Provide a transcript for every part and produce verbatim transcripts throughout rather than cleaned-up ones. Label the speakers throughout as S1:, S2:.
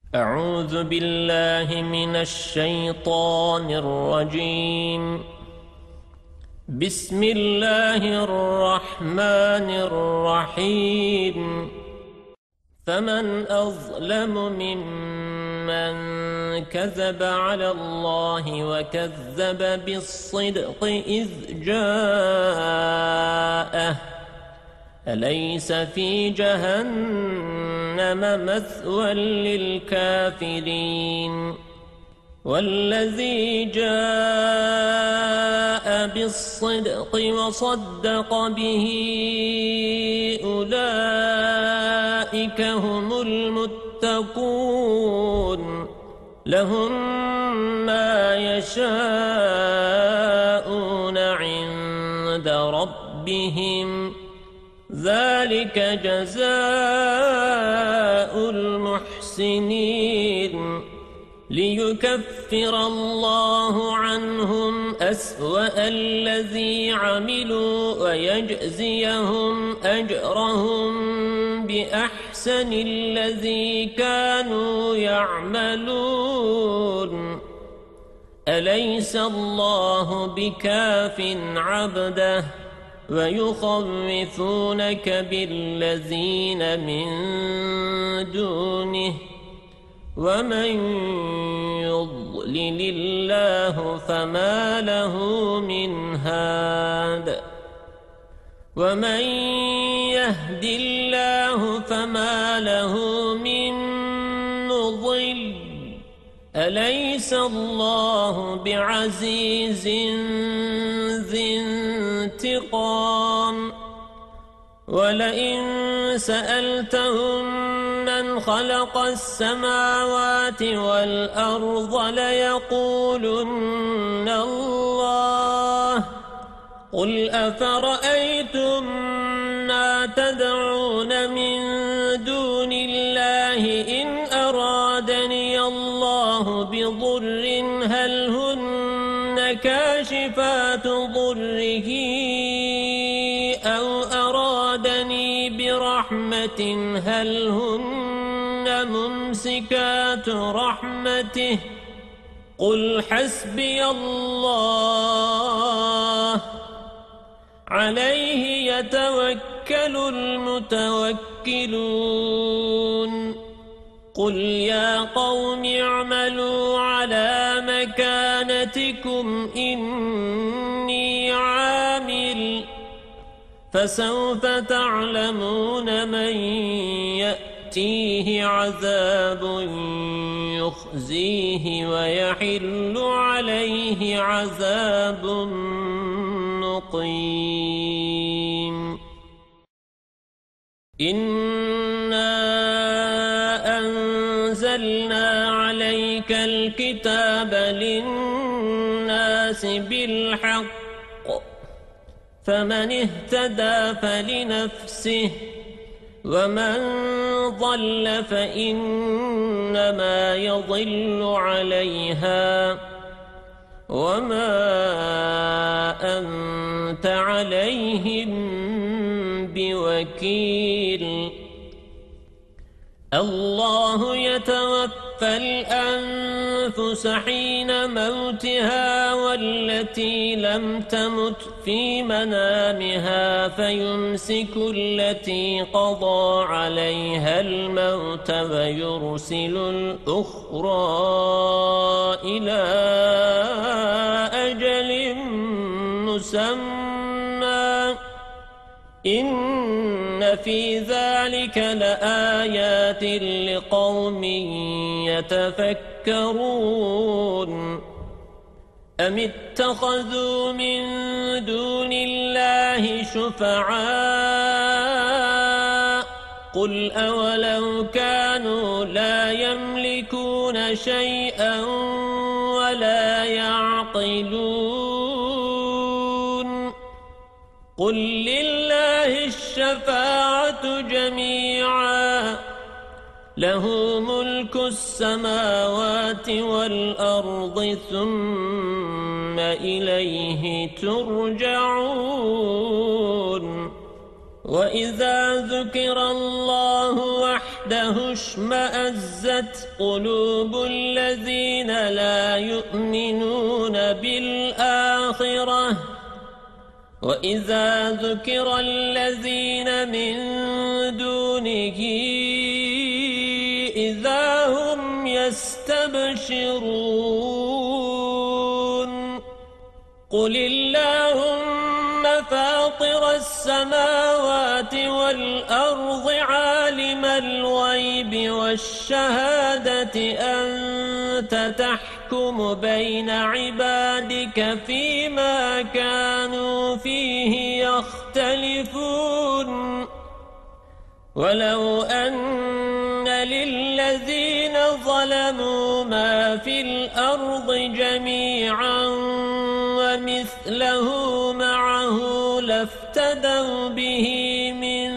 S1: أعوذ بالله من الشيطان الرجيم. بسم الله الرحمن الرحيم. فمن أظلم ممن كذب على الله وكذب بالصدق إذ جاءه أليس في جهنم مثوى للكافرين والذي جاء بالصدق وصدق به أولئك هم المتقون لهم ما يشاءون عند ربهم ذلك جزاء المحسنين ليكفر الله عنهم أسوأ الذي عملوا ويجزيهم أجرهم بأحسن الذي كانوا يعملون أليس الله بكاف عبده ويخوفونك بالذين من دونه ومن يضلل الله فما له من هاد ومن يهد الله فما له من مضل أليس الله بعزيز ذي انتقام ولئن سألتهم من خلق السماوات والأرض ليقولن الله قل أفرأيتم ما تدعون من دون الله إن أرادني الله بضر هل هن كاشفات ضره أو أرادني برحمة هل هن ممسكات رحمته قل حسبي الله عليه يتوكل المتوكلون قل يا قوم اعملوا على مكانتكم إني عامل فسوف تعلمون من يأتيه عذاب يخزيه ويحل عليه عذاب مقيم إنا أنزلنا عليك الكتاب للناس بالحق فمن اهتدى فلنفسه ومن ضل فإنما يضل عليها وما أنت عليهم بوكيل الله يتوفى الأنفس حين موتها والتي لم تمت في منامها فيمسك التي قضى عليها الموت ويرسل الأخرى إلى أجل مسمى إن في ذلك لآيات لقوم يتفكرون أم اتخذوا من دون الله شفعاء قل أولو كانوا لا يملكون شيئا ولا يعقلون قل لله الشفاعة جميعا له ملك السماوات والأرض ثم إليه ترجعون وإذا ذكر الله وحده له اشمأزت قلوب الذين لا يؤمنون بالآخرة وإذا ذكر الذين من دونه إذا هم يستبشرون قل اللهم فاطر السماوات والأرض عالم الغيب والشهادة أنت تحكم بين عبادك فيما كانوا فيه يختلفون ولو أن للذين ظلموا ما في الأرض جميعا ومثله معه لافتدوا به من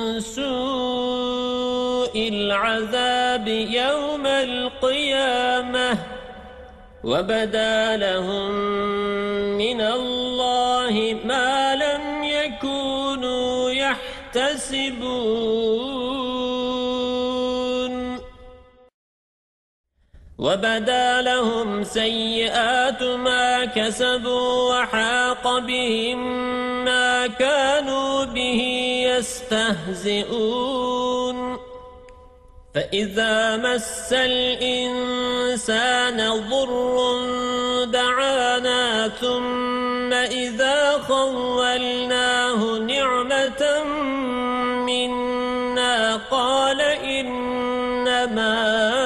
S1: سوء العذاب يوم القيامة وبدا لهم من الله ما لم يكونوا يحتسبون وبدا لهم سيئات ما كسبوا وحاق بهم ما كانوا به يستهزئون فإذا مس الإنسان ضر دعانا ثم إذا خولناه نعمة منا قال إنما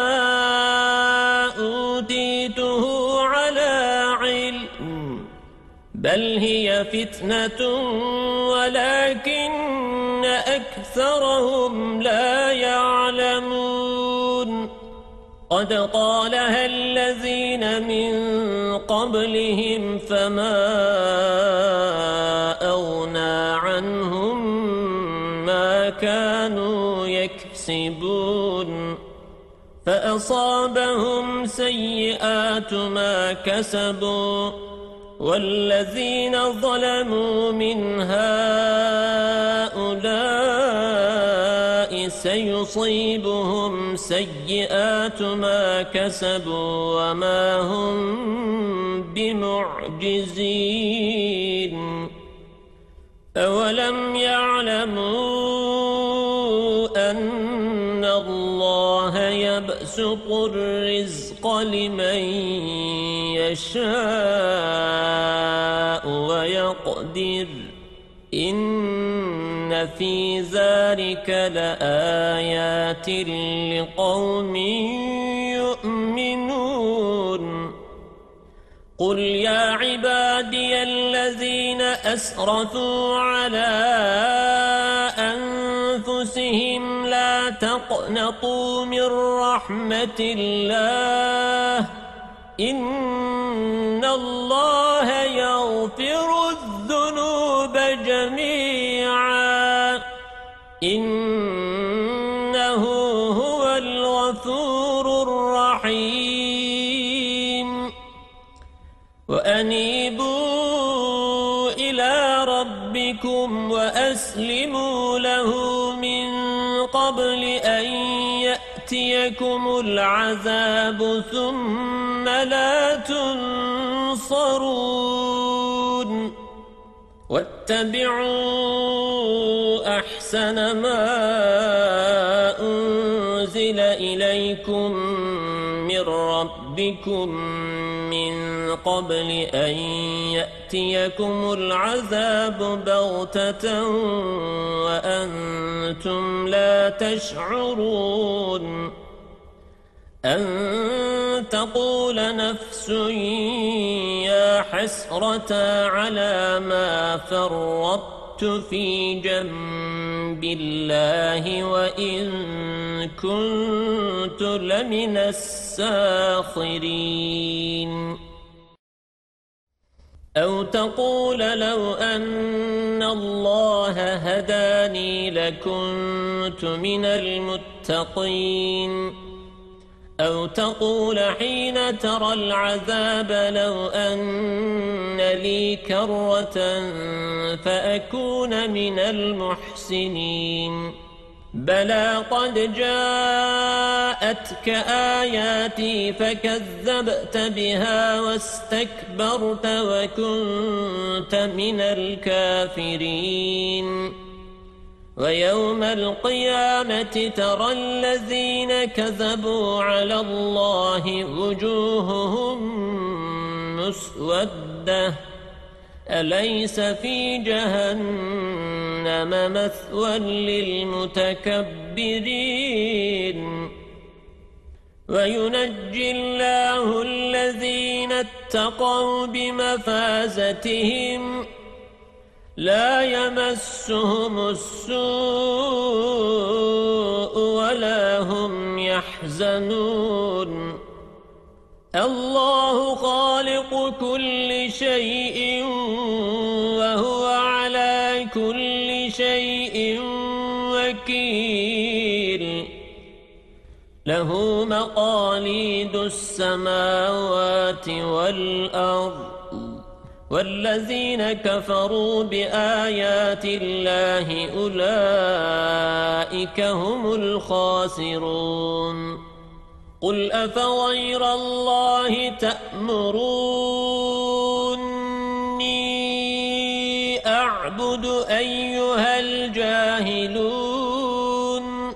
S1: أوتيته على علم بل هي فتنة ولكن أكثرهم لا يعلمون قد قالها الذين من قبلهم فما أغنى عنهم ما كانوا يكسبون فأصابهم سيئات ما كسبوا والذين ظلموا من هؤلاء سيصيبهم سيئات ما كسبوا وما هم بمعجزين أولم يعلموا أن الله يبسط الرزق لمن يشاء ويقدر إن في ذلك لآيات لقوم يؤمنون قل يا عبادي الذين أسرفوا على أنفسهم لا تقنطوا من رحمة الله إن الله يغفر الذنوب جميعا إنه هو الغفور الرحيم وأنيبوا إلى ربكم وأسلموا له من قبل أن يأتيكم العذاب ثم لا تنصرون واتبعوا أحسن ما أنزل إليكم من ربكم من قبل أن يأتيكم العذاب بغتة وأنتم لا تشعرون أن تقول نفس يا حسرة على ما فرطت في جنب الله وإن كنت لمن الساخرين أو تقول لو أن الله هداني لكنت من المتقين أو تقول حين ترى العذاب لو أن لي كرة فأكون من المحسنين بلى قد جاءتك آياتي فكذبت بها واستكبرت وكنت من الكافرين ويوم القيامة ترى الذين كذبوا على الله وجوههم مسودة أليس في جهنم مثوى للمتكبرين وينجي الله الذين اتقوا بمفازتهم لا يمسهم السوء ولا هم يحزنون الله خالق كل شيء وهو على كل شيء وكيل له مقاليد السماوات والأرض والذين كفروا بآيات الله أولئك هم الخاسرون قل أفغير الله تأمروني أعبد أيها الجاهلون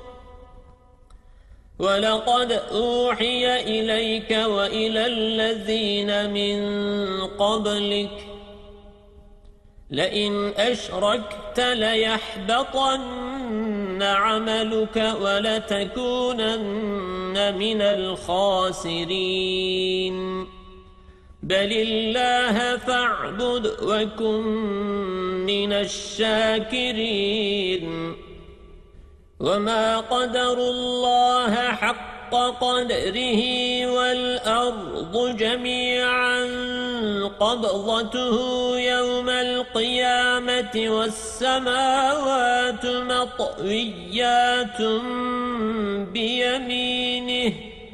S1: ولقد أوحي إليك وإلى الذين من قبلك لئن أشركت ليحبطن عملك ولتكونن من الخاسرين بل الله فاعبد وكن من الشاكرين وما قدروا الله حق قدره والأرض جميعا قبضته يوم القيامة والسماوات مطويات بيمينه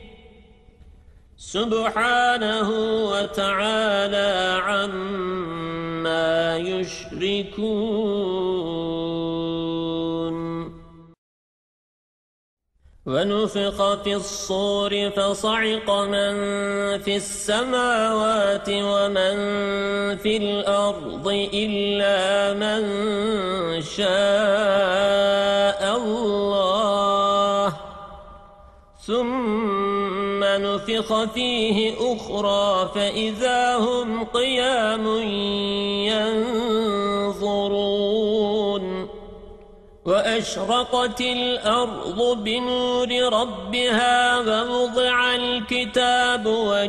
S1: سبحانه وتعالى عما يشركون ونفخ في الصور فصعق من في السماوات ومن في الأرض إلا من شاء الله ثم نفخ فيه أخرى فإذا هم قيام ينظرون وأشرقت الأرض بنور ربها ووضع الكتاب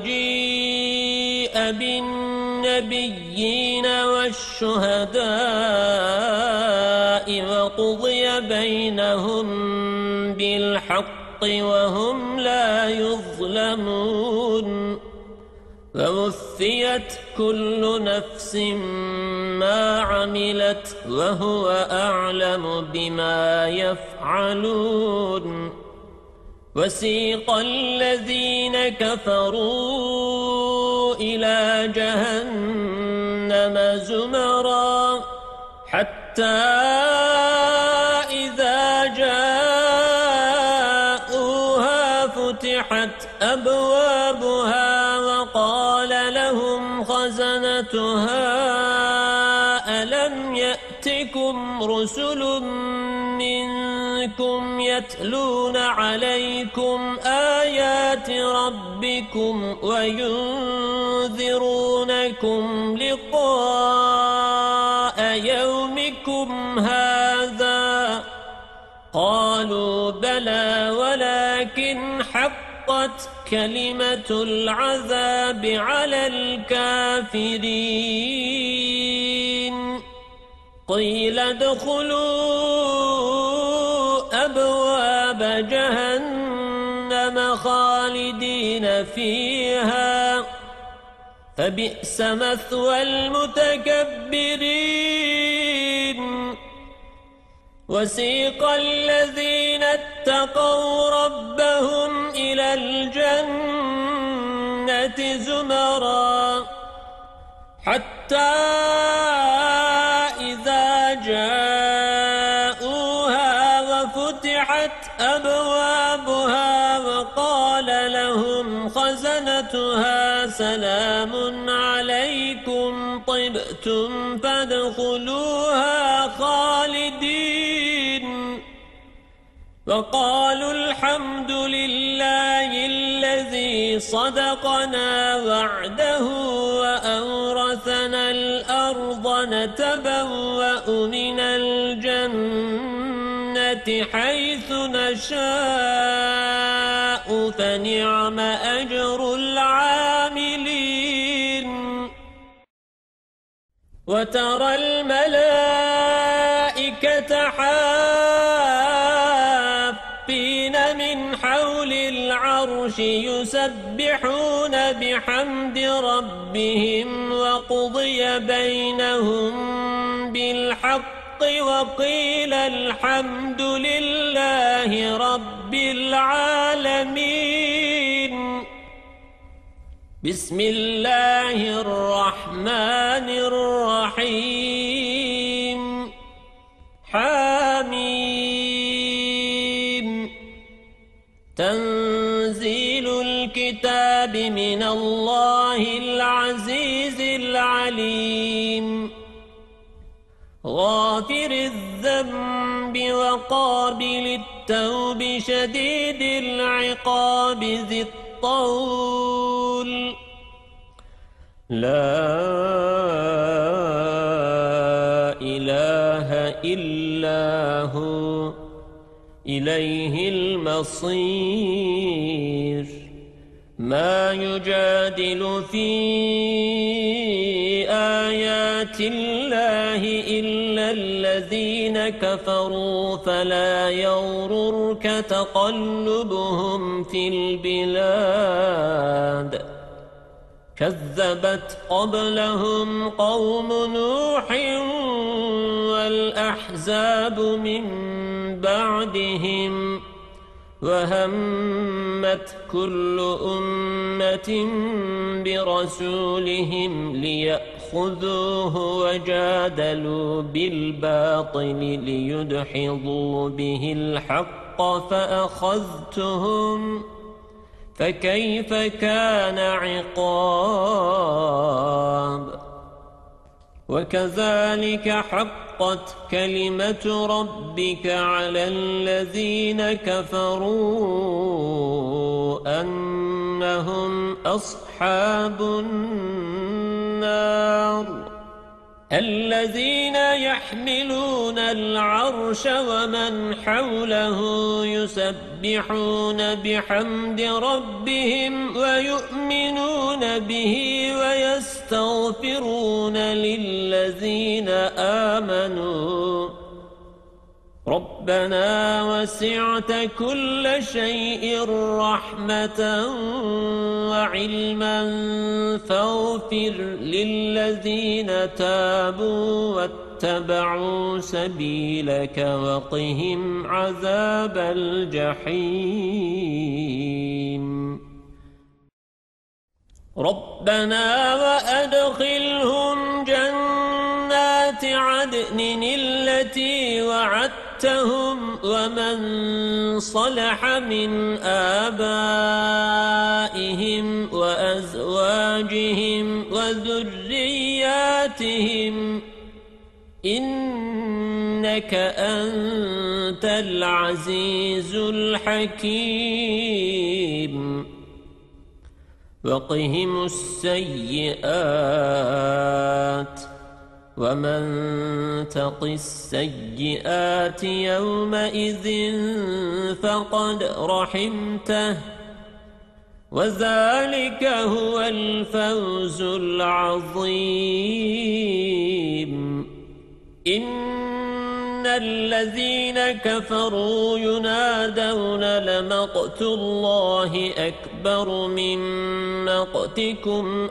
S1: وجيء بالنبيين والشهداء وقضي بينهم بالحق وهم لا يظلمون ووفيت كل نفس ما عملت وهو أعلم بما يفعلون وسيق الذين كفروا إلى جهنم زمرا حتى إذا جاءوها فتحت أبوابها وقال لهم خزنتها ألم يأتكم رسل منكم يتلون عليكم آيات ربكم وينذرونكم لقاء يومكم هذا قالوا بلى ولكن حقت كلمة العذاب على الكافرين قيل ادخلوا أبواب جهنم خالدين فيها فبئس مثوى المتكبرين وسيق الذين اتقوا ربهم إلى الجنة زمرا حتى إذا جاءوها وفتحت خزنتها سلام عليكم طبتم فادخلوها خالدين وقالوا الحمد لله الذي صدقنا وعده وأورثنا الأرض نتبوأ من الجنة حيث نشاء فنعم أجر العاملين وترى الملائكة حافين من حول العرش يسبحون بحمد ربهم وقضي بينهم بالحق وقيل الحمد لله رب العالمين بسم الله الرحمن الرحيم حميم تنزيل الكتاب من الله العزيز العليم غافر الذنب وقابل التوب شديد العقاب ذي الطول لا إله إلا هو إليه المصير ما يجادل في آيات الله إلا الذين كفروا فلا يغررك تقلبهم في البلاد كذبت قبلهم قوم نوح والأحزاب من بعدهم وهمت كل أمة برسولهم ليأخذوه وجادلوا بالباطل ليدحضوا به الحق فأخذتهم فكيف كان عقاب وكذلك حقت كلمة ربك على الذين كفروا أنهم أصحاب النار الذين يحملون العرش ومن حوله يسبحون بحمد ربهم ويؤمنون به ويستغفرون للذين آمنوا ربنا وسعت كل شيء رحمة وعلما فاغفر للذين تابوا واتبعوا سبيلك وقهم عذاب الجحيم ربنا وأدخلهم جنات عدن التي وعدتهم ومن صلح من آبائهم وأزواجهم وذرياتهم إنك أنت العزيز الحكيم وقهم السيئات ومن تق السيئات يومئذ فقد رحمته وذلك هو الفوز العظيم إن الذين كفروا ينادون لمقت الله أكبر من مقتكم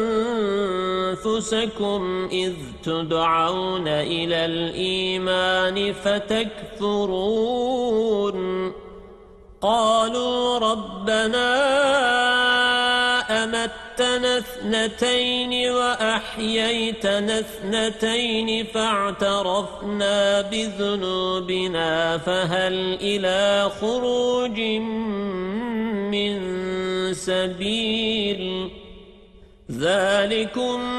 S1: أنفسكم إذ تدعون إلى الإيمان فتكفرون قالوا ربنا أمتنا اثنتين وأحييتنا اثنتين فاعترفنا بذنوبنا فهل إلى خروج من سبيل ذلكم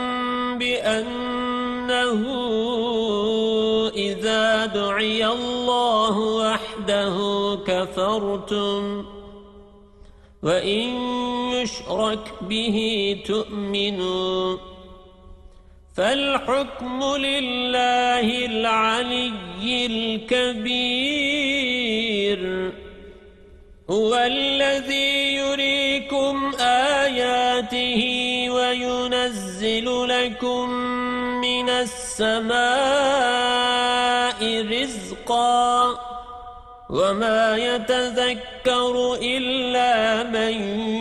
S1: بأنه إذا دعي الله وحده كفرتم وإن يشرك به تؤمنوا فالحكم لله العلي الكبير هو الذي يريكم آياته وينزل لكم من السماء رزقا وما يتذكر إلا من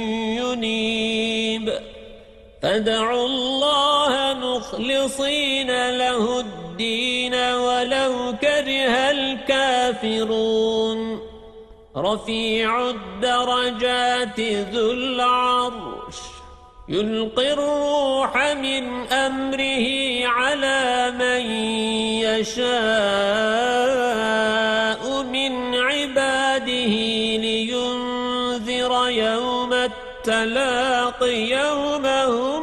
S1: ينيب فادعوا الله مخلصين له الدين ولو كره الكافرون رفيع الدرجات ذو العرش يلقي الروح من أمره على من يشاء من عباده لينذر يوم التلاق يوم هم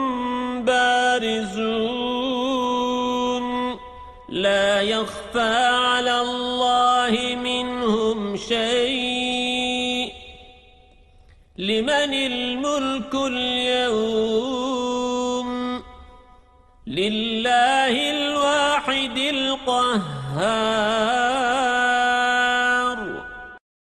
S1: بارزون لا يخفى على الله منهم شيء لمن الملك اليوم لله الواحد القهار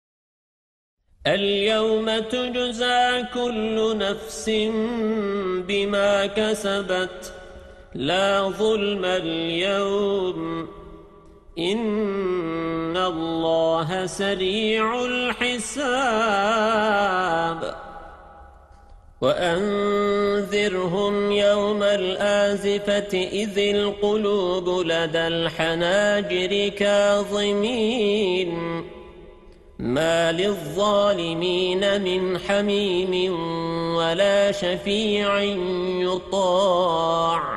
S1: اليوم تجزى كل نفس بما كسبت لا ظلم اليوم إن الله سريع الحساب وأنذرهم يوم الآزفة إذ القلوب لدى الحناجر كاظمين ما للظالمين من حميم ولا شفيع يطاع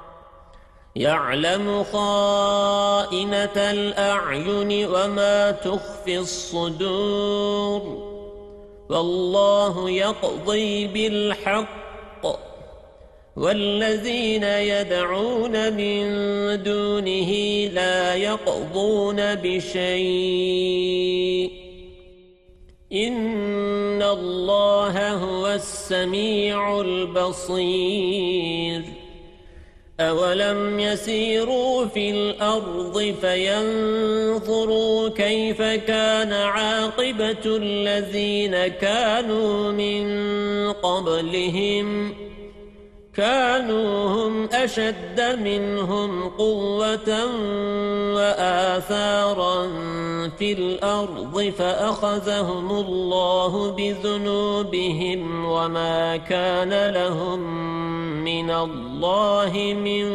S1: يعلم خائنة الأعين وما تخفي الصدور والله يقضي بالحق والذين يدعون من دونه لا يقضون بشيء إن الله هو السميع البصير أولم يسيروا في الأرض فينظروا كيف كان عاقبة الذين كانوا من قبلهم كانوا هم أشد منهم قوة وآثارا في الأرض فأخذهم الله بذنوبهم وما كان لهم من الله من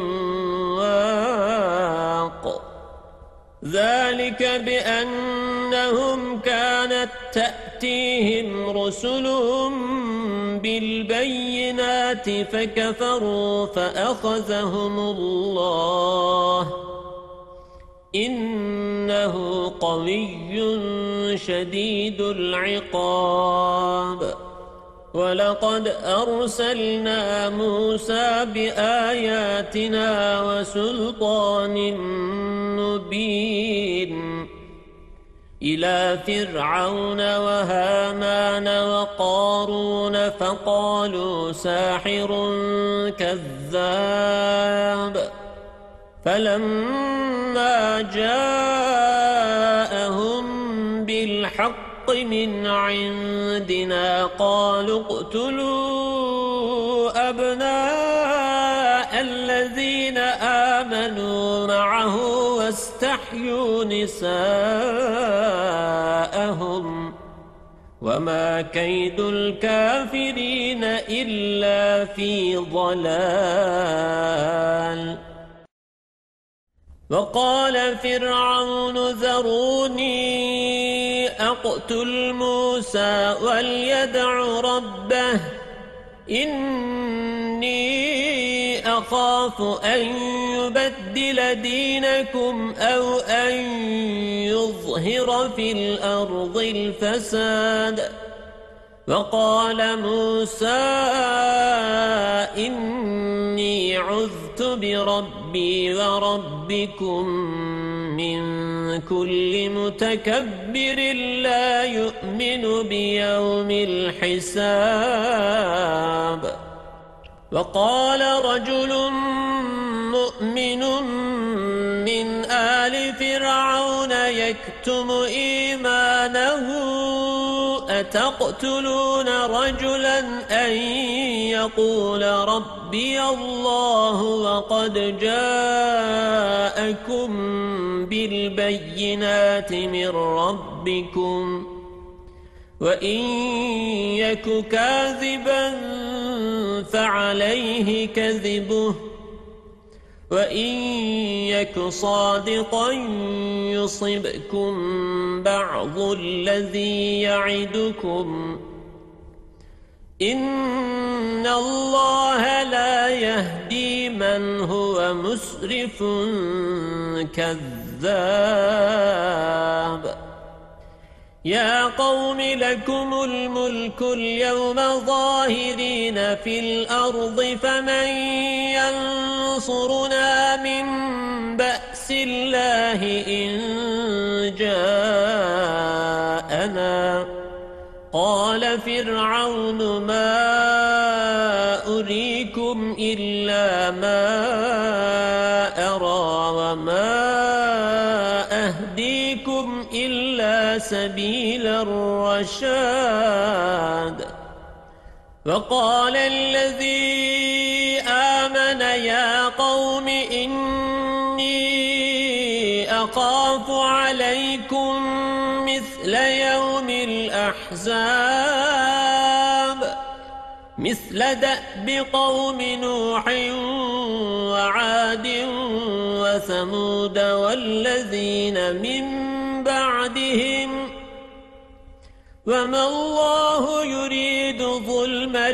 S1: واق ذلك بأنهم كانت تأتيهم رسلهم بالبينات فكفروا فأخذهم الله إنه قوي شديد العقاب ولقد أرسلنا موسى بآياتنا وسلطان مبين إلى فرعون وهامان وقارون فقالوا ساحر كذاب فلما جاءهم بالحق من عندنا قالوا اقتلوا أبناء الذين آمنوا معه واستحيوا نساءهم وما كيد الكافرين إلا في ضلال وقال فرعون ذروني أقتل موسى وليدع ربه إني أخاف أن يبدل دينكم أو أن يظهر في الأرض الفساد وقال موسى إني عذت بربي وربكم من كل متكبر لا يؤمن بيوم الحساب وقال رجل مؤمن من آل فرعون يكتم إيمانه أتقتلون رجلا أن يقول ربي الله وقد جاءكم بالبينات من ربكم وإن يك كاذبا فعليه كذبه وإن يك صادقا يصبكم بعض الذي يعدكم إن الله لا يهدي من هو مسرف كذاب يا قوم لكم الملك اليوم ظاهرين في الأرض فمن ينصرنا من بأس الله إن جاءنا قال فرعون ما أريكم إلا ما أرى وما أهديكم إلا سبيل الرشاد وقال الذي آمن يا قوم إني أخاف عليكم مثل يوم الأحزاب مثل دأب قوم نوح وعاد وثمود والذين من بعدهم وما الله يريد ظلما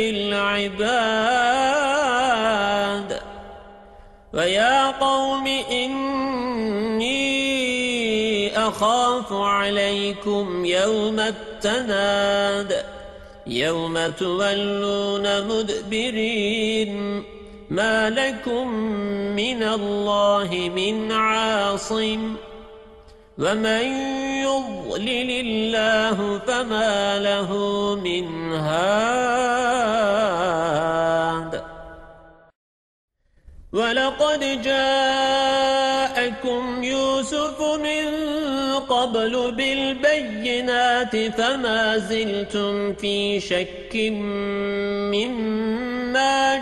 S1: للعباد ويا قوم إني أخاف عليكم يوم التناد يوم تولون مدبرين ما لكم من الله من عاصم ومن يضلل الله فما له من هاد ولقد جاءكم يوسف من قبل بالبينات فما زلتم في شك مما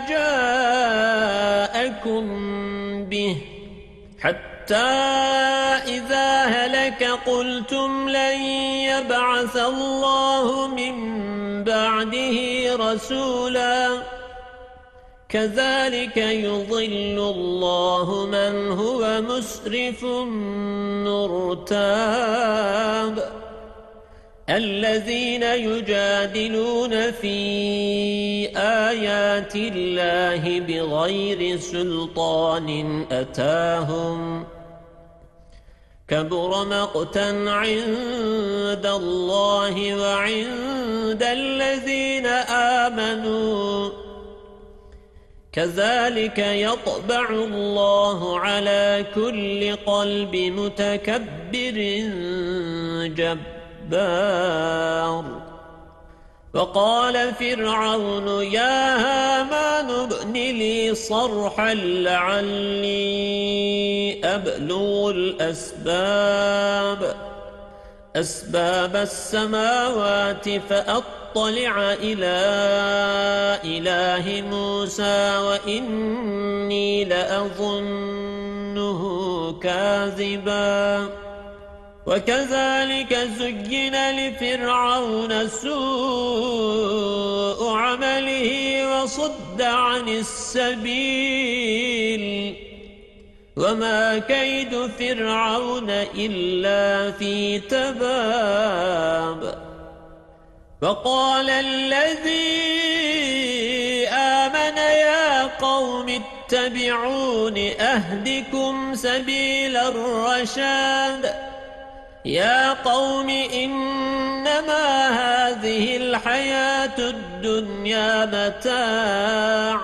S1: جاءكم به حتى إذا هلك قلتم لن يبعث الله من بعده رسولا كذلك يضل الله من هو مسرف مرتاب الذين يجادلون في آيات الله بغير سلطان أتاهم كبر مقتا عند الله وعند الذين آمنوا كذلك يطبع الله على كل قلب متكبر جبار وقال فرعون يا هامان ابن لي صرحا لعلي أبلغ الأسباب أسباب السماوات فأطلع إلى إله موسى وإني لأظنه كاذبا وكذلك زين لفرعون سوء عمله وصد عن السبيل وما كيد فرعون إلا في تباب وقال الذي اتبعون أهدكم سبيل الرشاد يا قوم إنما هذه الحياة الدنيا متاع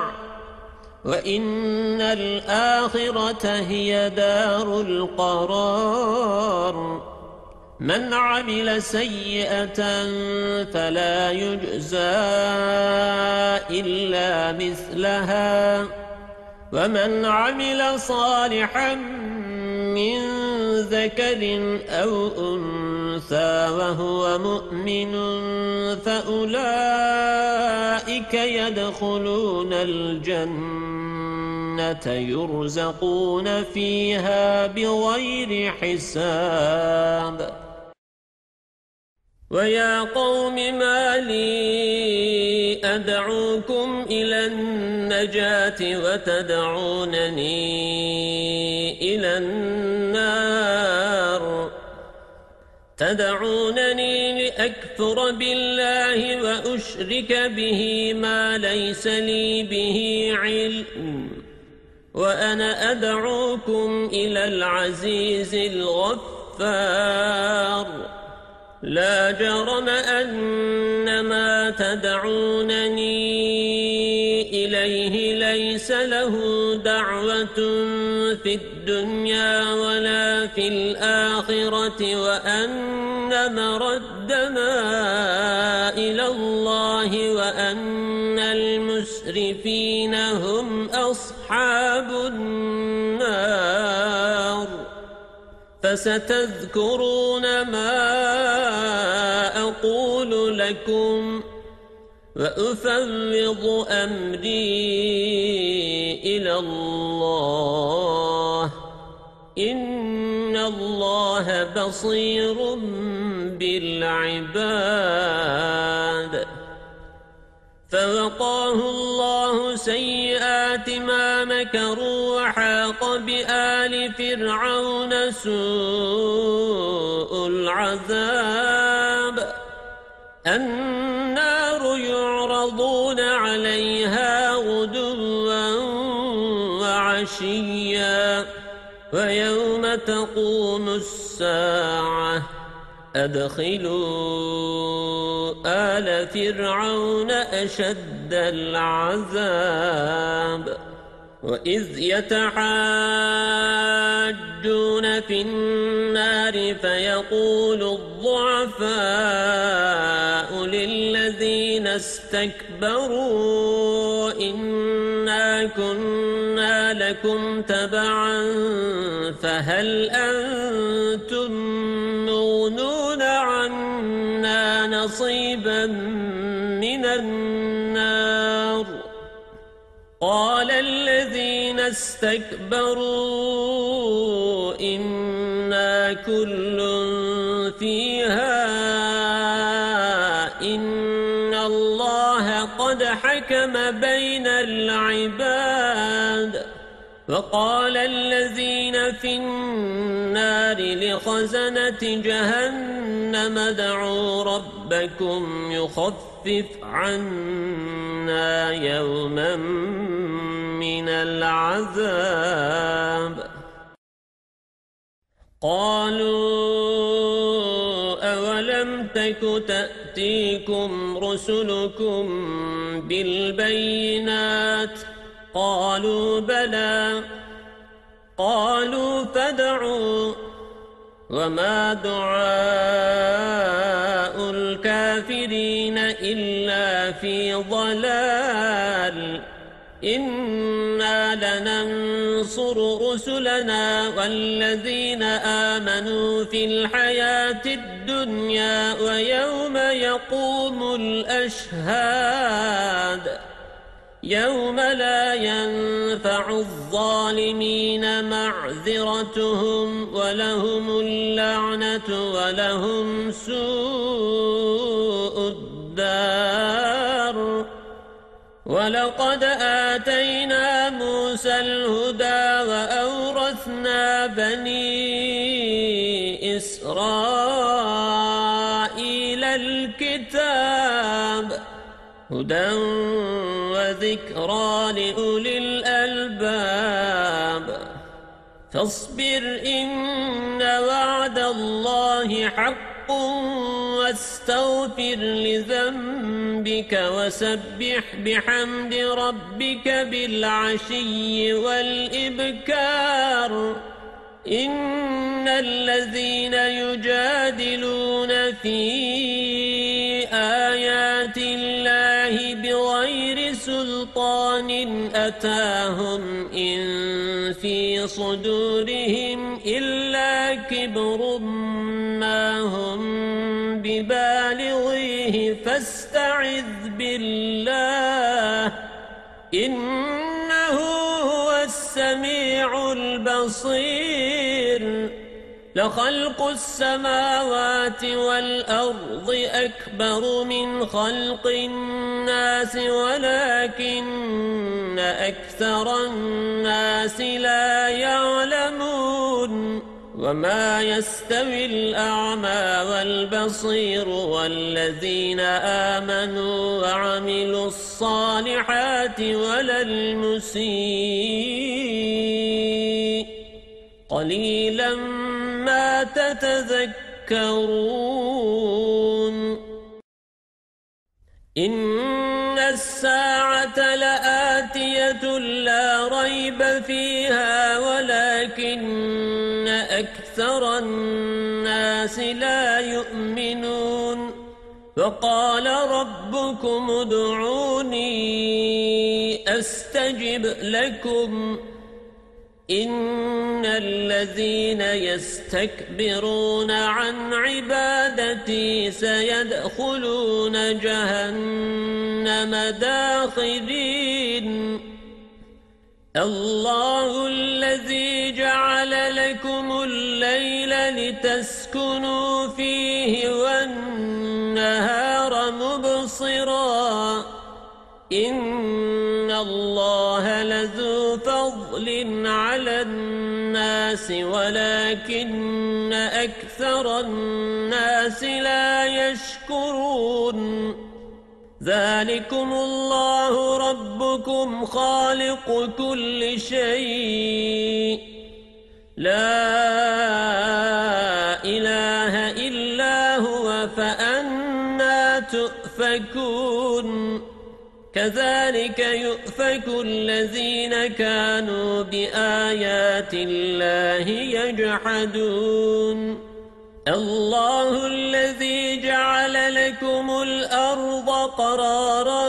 S1: وإن الآخرة هي دار القرار من عمل سيئة فلا يجزى إلا مثلها ومن عمل صالحا من ذكر أو أنثى وهو مؤمن فأولئك يدخلون الجنة يرزقون فيها بغير حساب ويا قوم ما لي أدعوكم إلى النجاة وتدعونني إلى النار تدعونني لأكفر بالله وأشرك به ما ليس لي به علم وأنا أدعوكم إلى العزيز الغفار لا جرم أن ما تدعونني إليه ليس له دعوة في الدنيا ولا في الآخرة وأن مردنا إلى الله وأن المسرفين هم أصحاب النار فستذكرون ما أقول لكم وأفوض أمري إلى الله إن الله بصير بالعباد فوقاه الله سيئات ما مكروا وحاق بآل فرعون سوء العذاب النار يعرضون عليها غدوا وعشيا ويوم تقوم الساعة أدخلوا آل فرعون أشد العذاب وإذ يتحاجون في النار فيقول الضعفاء للذين استكبروا إنا كنا لكم تبعا فهل أنتم مغنون عنا نصيبا من النار قال الذين استكبروا إنا كل فيها إن الله قد حكم بين العباد وقال الذين في النار لخزنة جهنم ادعوا ربكم يخفف عنا يوما من العذاب قالوا أولم تك تأتيكم رسلكم بالبينات قالوا بلى قالوا فادعوا وما دعاء الكافرين إلا في ضلال إنا لننصر رسلنا والذين آمنوا في الحياة الدنيا ويوم يقوم الأشهاد يوم لا ينفع الظالمين معذرتهم ولهم اللعنة ولهم سوء الدار ولقد آتينا موسى الهدى وأورثنا بني إسرائيل الكتاب هدى وذكرى لأولي الألباب فاصبر إن وعد الله حق واستغفر لذنبك وسبح بحمد ربك بالعشي والإبكار إن الذين يجادلون في آيات الله بغير سلطان أتاهم إن في صدورهم إلا كبر ما هم ببالغيه فاستعذ بالله إنه هو السميع البصير لخلق السماوات والأرض أكبر من خلق الناس ولكن أكثر الناس لا يعلمون وما يستوي الأعمى والبصير والذين آمنوا وعملوا الصالحات ولا المسيء قليلا ما تتذكرون إن الساعة لآتية لا ريب فيها ولكن أكثر الناس لا يؤمنون وقال ربكم ادعوني أستجب لكم إن الذين يستكبرون عن عبادتي سيدخلون جهنم داخرين الله الذي جعل لكم الليل لتسكنوا فيه والنهار مبصرا إن الله لذو فضل على الناس ولكن أكثر الناس لا يشكرون ذلكم الله ربكم خالق كل شيء لا إله إلا هو فأنى تؤفكون كذلك يؤفك الذين كانوا بآيات الله يجحدون الله الذي جعل لكم الأرض قرارا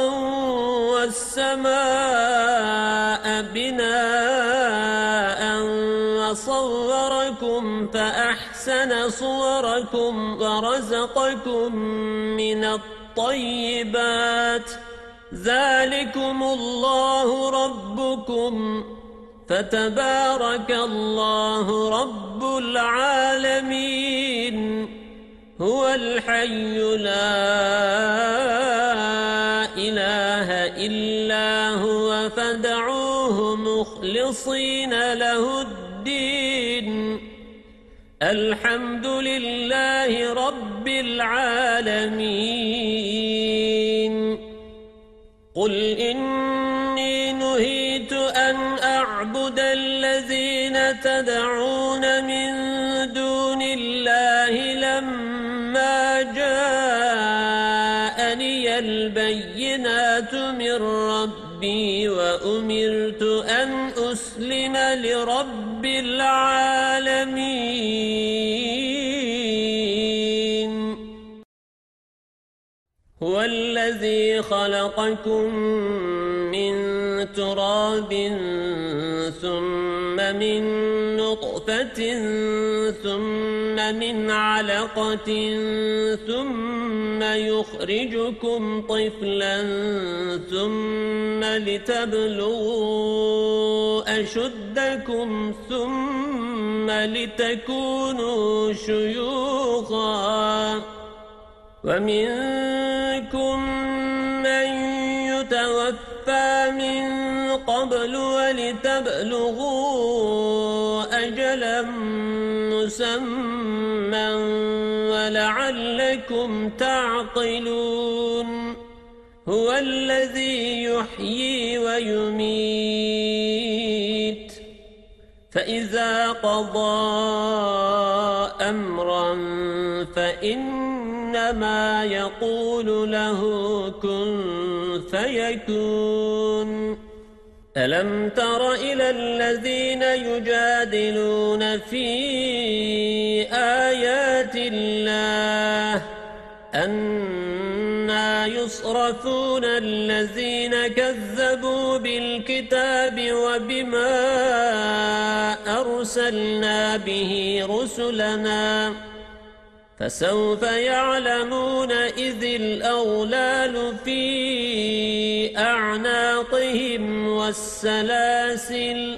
S1: والسماء بناء وصوركم فأحسن صوركم ورزقكم من الطيبات ذلكم الله ربكم فتبارك الله رب العالمين هو الحي لا إله إلا هو فادعوه مخلصين له الدين الحمد لله رب العالمين قل إني نهيت أن أعبد الذين تدعون من دون الله لما جاءني البينات من ربي وأمرت أن أسلم لرب العالمين هو الذي خلقكم من تراب ثم من نطفة ثم من علقة ثم يخرجكم طفلا ثم لتبلغوا أشدكم ثم لتكونوا شيوخا ومنكم من يتوفى من قبل ولتبلغوا أجلا مسمى ولعلكم تعقلون هو الذي يحيي ويميت فإذا قضى أمرا فإنما يقول له كن فيكون ألم تر إلى الذين يجادلون في آيات الله أنى يصرفون الذين كذبوا بالكتاب وبما أرسلنا به رسلنا فسوف يعلمون إذ الأغلال في أعناقهم والسلاسل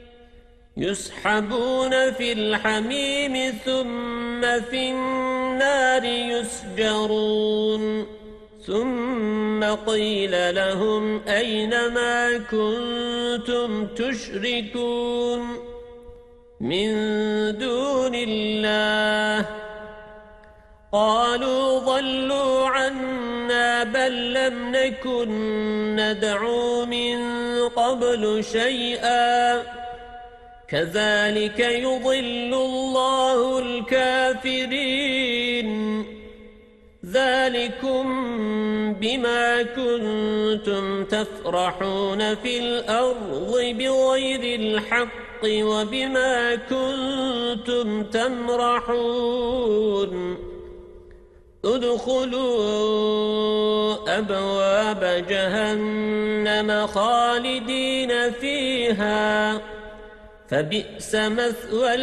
S1: يسحبون في الحميم ثم في النار يسجرون ثم قيل لهم أين ما كنتم تشركون من دون الله قالوا ضلوا عنا بل لم نكن ندعو من قبل شيئا كذلك يضل الله الكافرين ذلكم بما كنتم تفرحون في الأرض بغير الحق وبما كنتم تمرحون ادخلوا أبواب جهنم خالدين فيها فبئس مثوى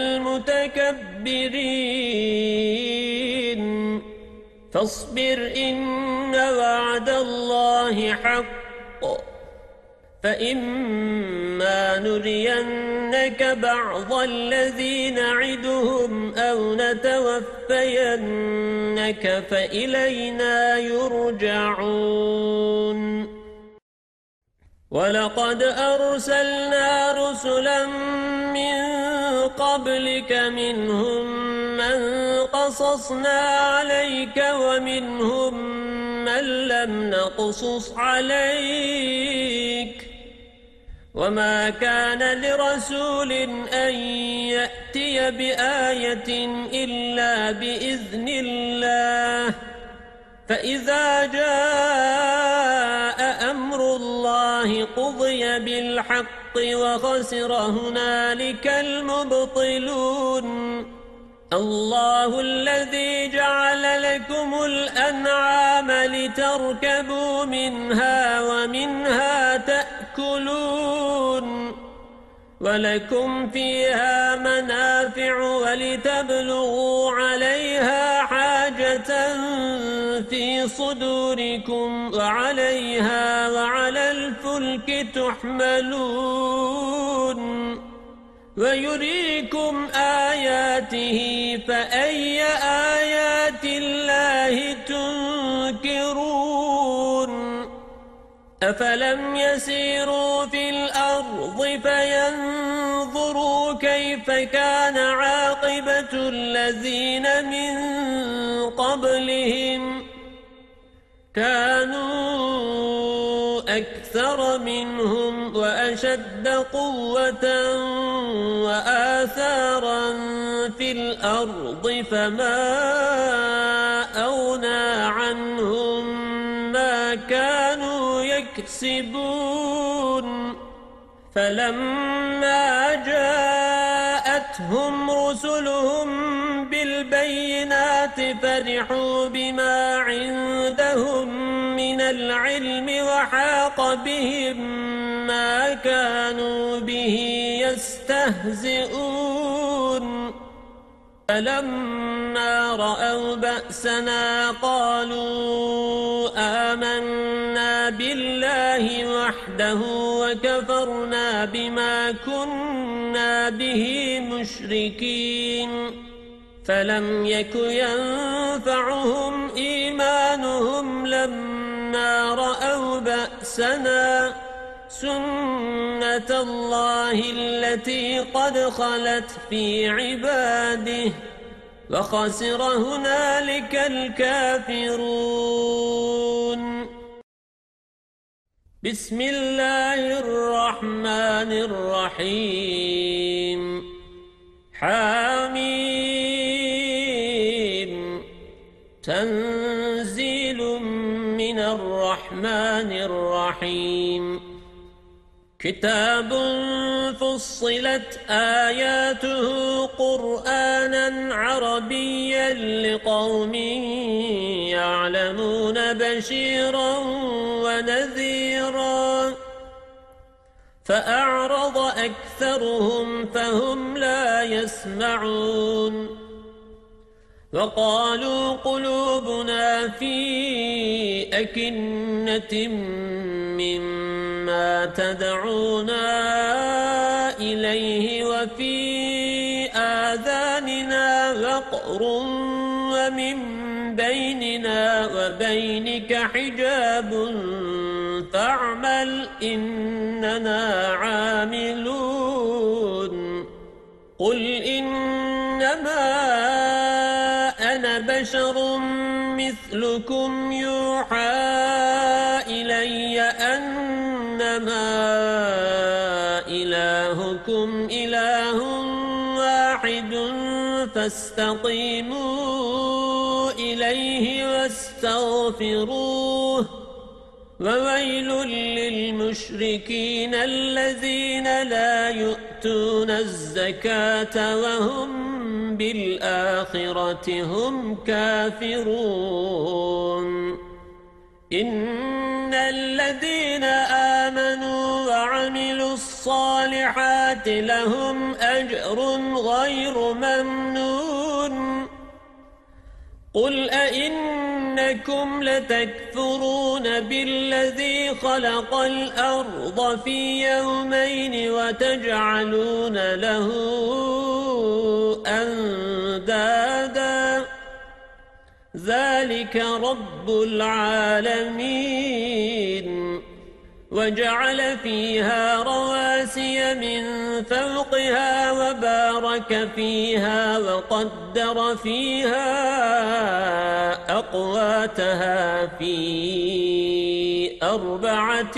S1: المتكبرين فاصبر إن وعد الله حق فإما نرينك بعض الذي نعدهم أو نتوفينك فإلينا يرجعون ولقد أرسلنا رسلا من قبلك منهم من قصصنا عليك ومنهم من لم نقصص عليك وما كان لرسول أن يأتي بآية إلا بإذن الله فإذا جاء أمر الله قضي بالحق وخسر هنالك المبطلون الله الذي جعل لكم الأنعام لتركبوا منها ومنها تأكلون ولكم فيها منافع ولتبلغوا عليها حاجة في صدوركم وعليها وعلى الفلك تحملون ويريكم آياته فأي آيات الله تنكرون أفلم يسيروا في الأرض فينظروا كيف كان عاقبة الذين من قبلهم كانوا أكثر منهم وأشد قوة وآثارا في الأرض فما أغنى عنهم ما كانوا يكسبون فلما جاءتهم رسلهم بالبينات فرحوا بما عندهم من العلم وحاق بهم ما كانوا به يستهزئون فلما رأوا بأسنا قالوا آمنا بالله وحده وكفرنا بما كنا به مشركين فلم يك ينفعهم إيمانهم لما رأوا بأسنا سنة الله التي قد خلت في عباده وخسر هنالك الكافرون بسم الله الرحمن الرحيم حميم تنزيل من الرحمن الرحيم كتاب فصلت آياته قرآنا عربيا لقوم يعلمون بشيرا ونذيرا فأعرض أكثرهم فهم لا يسمعون وقالوا قلوبنا في أكنة مما تدعونا إليه وفي آذاننا وقر ومن بيننا وبينك حجاب فاعمل إننا عاملون قل إنما أنا بشر مثلكم يوحى إلي أنما إلهكم إله واحد فاستقيموا إليه واستغفروه وويل للمشركين الذين لا يؤتون الزكاة وهم بالآخرة هم كافرون إن الذين آمنوا وعملوا الصالحات لهم أجر غير ممنون قل أئنكم لتكفرون بالذي خلق الأرض في يومين وتجعلون له أندادا ذلك رب العالمين وجعل فيها رواسي من فوقها وبارك فيها وقدر فيها أقواتها في أربعة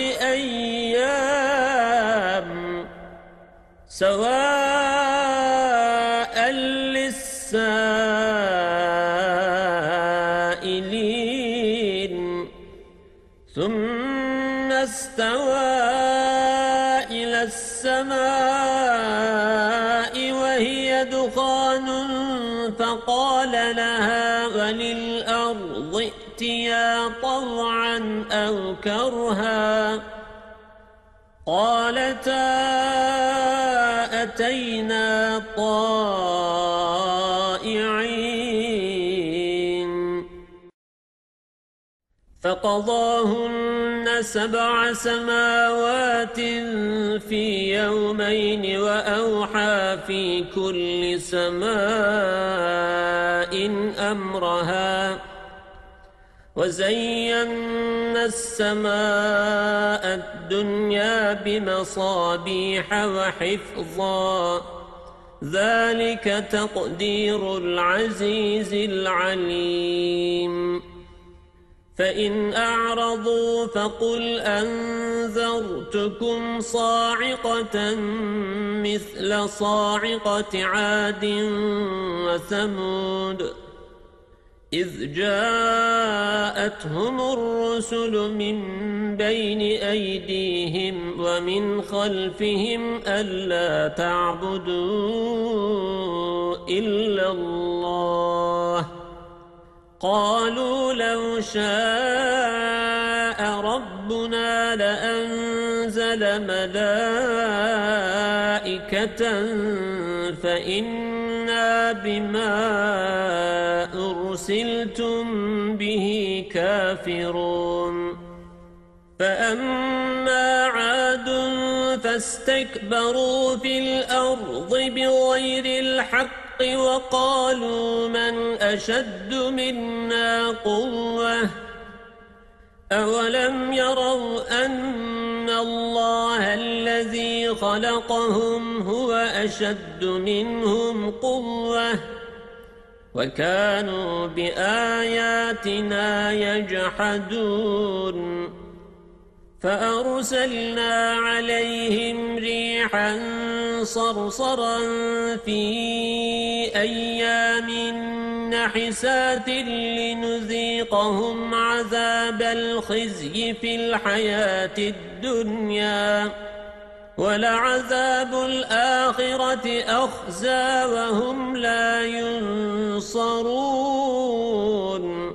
S1: أيام سواء للسائلين ثم استوى إلى السماء وهي دخان فقال لها وللأرض ائتيا طوعا أو كرها قالتا أتينا طائعين فقضاهن سبع سماوات في يومين وأوحى في كل سماء أمرها وزينا السماء الدنيا بمصابيح وحفظا ذلك تقدير العزيز العليم فإن أعرضوا فقل أنذرتكم صاعقة مثل صاعقة عاد وثمود إذ جاءتهم الرسل من بين أيديهم ومن خلفهم ألا تعبدوا إلا الله قالوا لو شاء ربنا لأنزل ملائكة فإنا بما أرسلتم به كافرون فأما عاد فاستكبروا في الأرض بغير الحق وقالوا من أشد منا قوة أولم يروا أن الله الذي خلقهم هو أشد منهم قوة وكانوا بآياتنا يجحدون فأرسلنا عليهم ريحا صرصرا في أيام نحسات لنذيقهم عذاب الخزي في الحياة الدنيا ولعذاب الآخرة أخزى وهم لا ينصرون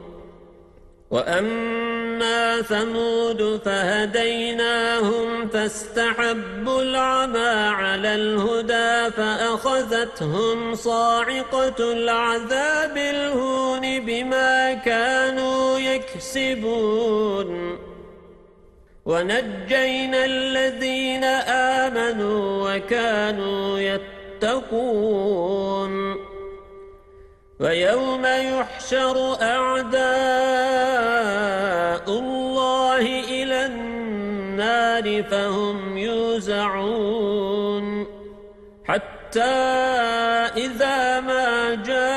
S1: وأما ثمود فهديناهم فاستحبوا العمى على الهدى فأخذتهم صاعقة العذاب الهون بما كانوا يكسبون ونجينا الذين آمنوا وكانوا يتقون ويوم يحشر أعداء الله إلى النار فهم يوزعون حتى إذا ما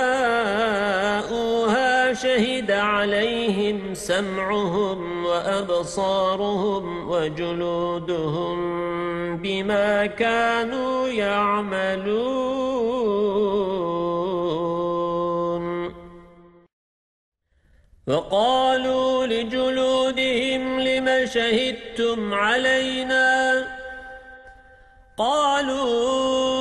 S1: جاءوها شهد عليهم سمعهم وأبصارهم وجلودهم بما كانوا يعملون وقالوا لجلودهم لم شهدتم علينا قالوا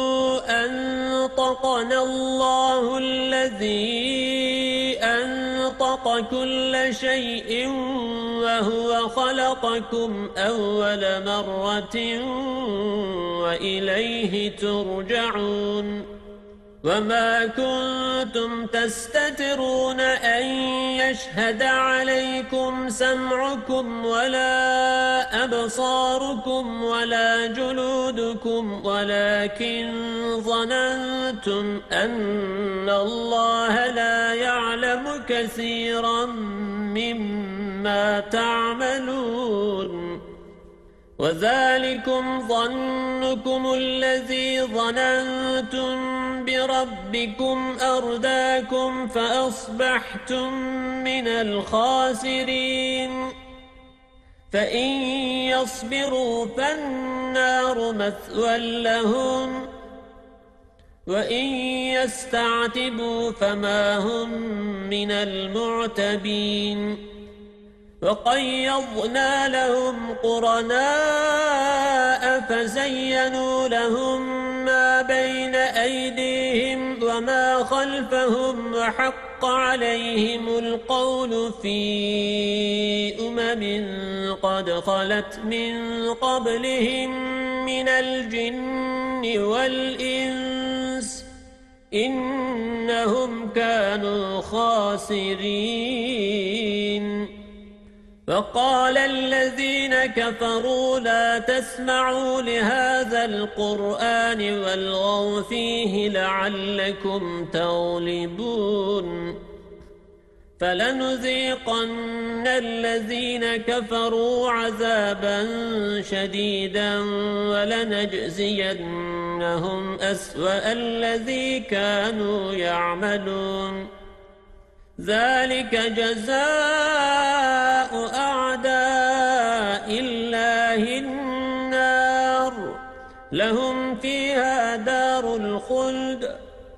S1: أنطقنا الله الذي أنطق كل شيء وهو خلقكم أول مرة وإليه ترجعون وما كنتم تستترون أن يشهد عليكم سمعكم ولا أبصاركم ولا جلودكم ولكن ظننتم أن الله لا يعلم كثيرا مما تعملون وذلكم ظنكم الذي ظننتم بربكم أرداكم فأصبحتم من الخاسرين فإن يصبروا فالنار مثوى لهم وإن يستعتبوا فما هم من المعتبين وقيضنا لهم قرناء فزينوا لهم ما بين أيديهم وما خلفهم وحق عليهم القول في أمم قد خلت من قبلهم من الجن والإنس إنهم كانوا خاسرين وقال الذين كفروا لا تسمعوا لهذا القرآن والغوا فيه لعلكم تغلبون فلنذيقن الذين كفروا عذابا شديدا ولنجزينهم أسوأ الذي كانوا يعملون ذلك جزاء أعداء الله النار لهم فيها دار الخلد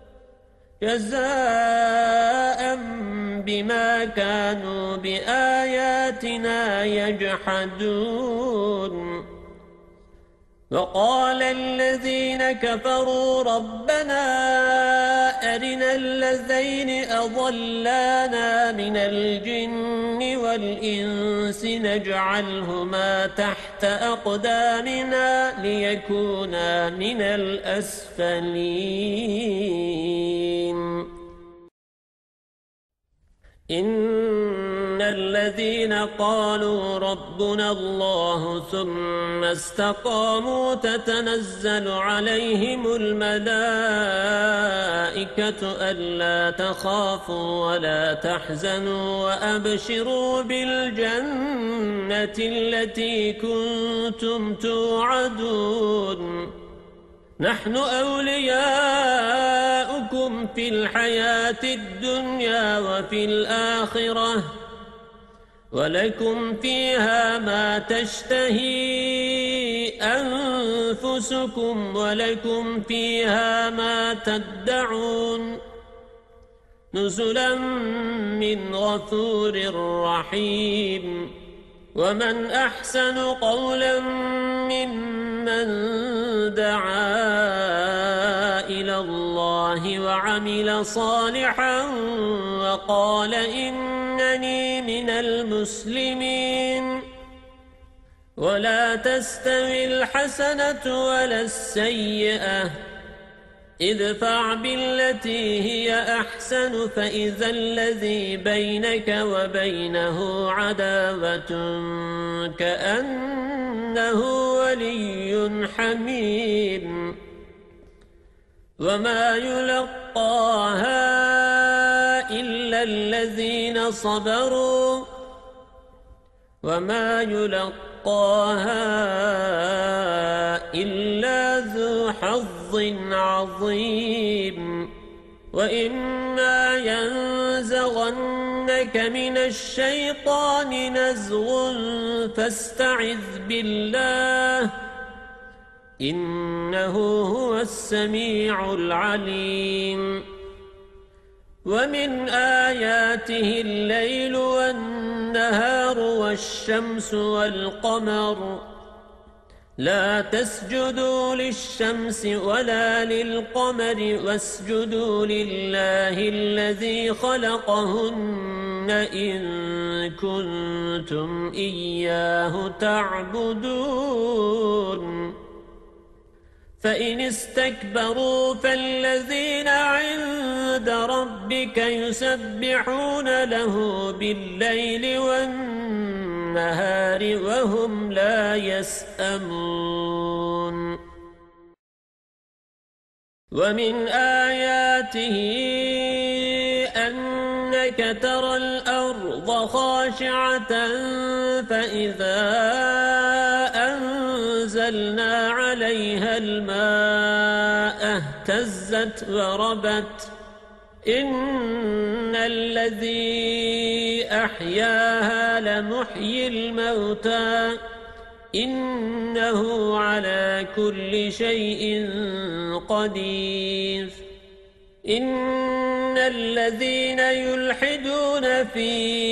S1: جزاء بما كانوا بآياتنا يجحدون وقال الذين كفروا ربنا أرنا الذين أضلانا من الجن والإنس نجعلهما تحت أقدامنا ليكونا من الأسفلين إن الذين قالوا ربنا الله ثم استقاموا تتنزل عليهم الملائكة ألا تخافوا ولا تحزنوا وأبشروا بالجنة التي كنتم توعدون نحن أولياؤكم في الحياة الدنيا وفي الآخرة ولكم فيها ما تشتهي أنفسكم ولكم فيها ما تدعون نزلا من غفور رحيم ومن أحسن قولا ممن دعا إلى الله وعمل صالحا وقال إنني من المسلمين ولا تستوي الحسنة ولا السيئة ادفع بالتي هي أحسن فإذا الذي بينك وبينه عداوة كأنه ولي حميم وما يلقاها إلا الذين صبروا وما يلقاها إلا ذو حظ عظيم وإما ينزغنك من الشيطان نزغ فاستعذ بالله إنه هو السميع العليم ومن آياته الليل والنهار والشمس والقمر لا تسجدوا للشمس ولا للقمر واسجدوا لله الذي خلقهن إن كنتم إياه تعبدون فإن استكبروا فالذين عند ربك يسبحون له بالليل والنهار وهم لا يسأمون ومن آياته أنك ترى الأرض خاشعة فإذا أنزلنا عليها الماء اهتزت وربت إن الذي أحياها لمحيي الموتى إنه على كل شيء قدير إن الذين يلحدون في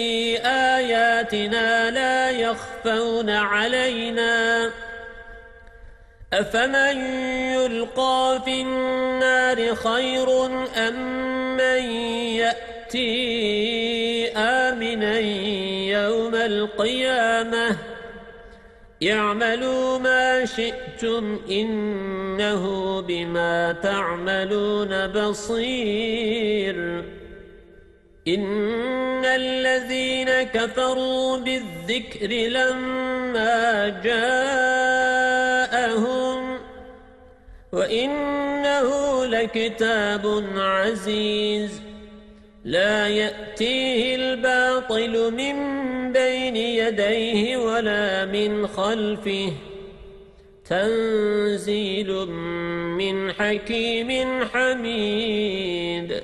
S1: آياتنا لا يخفون علينا أفمن يلقى في النار خير أم من يأتي آمنا يوم القيامة يعملوا ما شئتم إنه بما تعملون بصير إن الذين كفروا بالذكر لما جاءهم وإنه لكتاب عزيز لا يأتيه الباطل من بين يديه ولا من خلفه تنزيل من حكيم حميد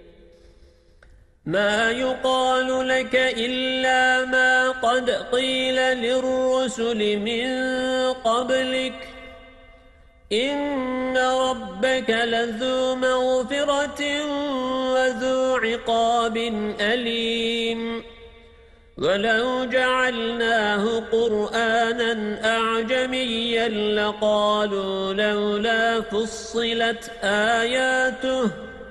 S1: ما يقال لك إلا ما قد قيل للرسل من قبلك إن ربك لذو مغفرة وذو عقاب أليم ولو جعلناه قرآنا أعجميا لقالوا لولا فصلت آياته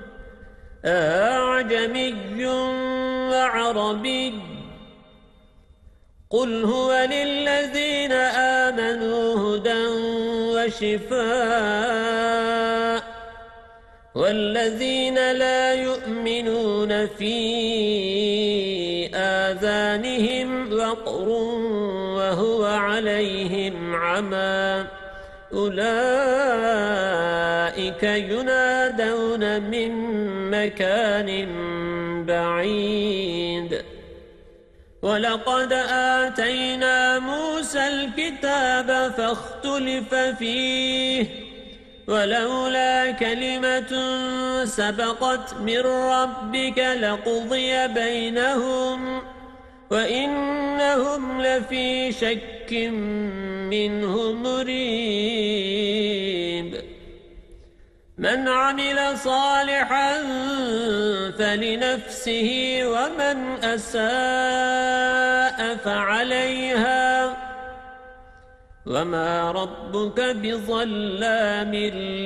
S1: أعجمي وعربي قل هو للذين آمنوا هدى وشفاء والذين لا يؤمنون في آذانهم وقر وهو عليهم عمى أولئك ينادون من مكان بعيد ولقد آتينا موسى الكتاب فاختلف فيه ولولا كلمة سبقت من ربك لقضي بينهم وإنهم لفي شك منه مريب من عمل صالحا فلنفسه ومن أساء فعليها وما ربك بظلام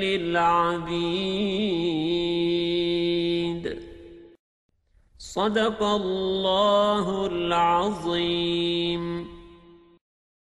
S1: للعبيد صدق الله العظيم.